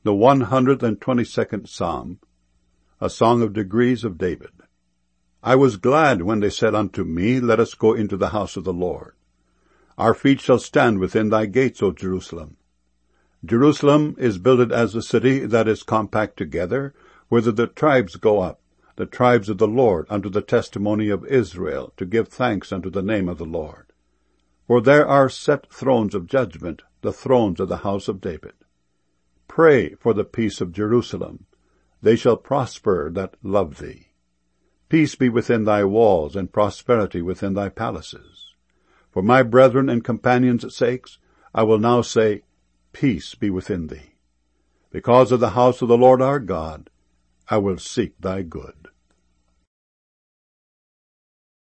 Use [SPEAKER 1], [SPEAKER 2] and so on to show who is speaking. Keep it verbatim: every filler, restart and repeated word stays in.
[SPEAKER 1] The one hundred and twenty-second Psalm, a song of degrees of David. I was glad when they said unto me, Let us go into the house of the Lord. Our feet shall stand within thy gates, O Jerusalem. Jerusalem is builded as a city that is compact together, whither the tribes go up, the tribes of the Lord, unto the testimony of Israel, to give thanks unto the name of the Lord. For there are set thrones of judgment, the thrones of the house of David. Pray for the peace of Jerusalem. They shall prosper that love thee. Peace be within thy walls, and prosperity within thy palaces. For my brethren and companions' sakes, I will now say, Peace be within thee. Because of the house of the Lord our God, I will seek thy good.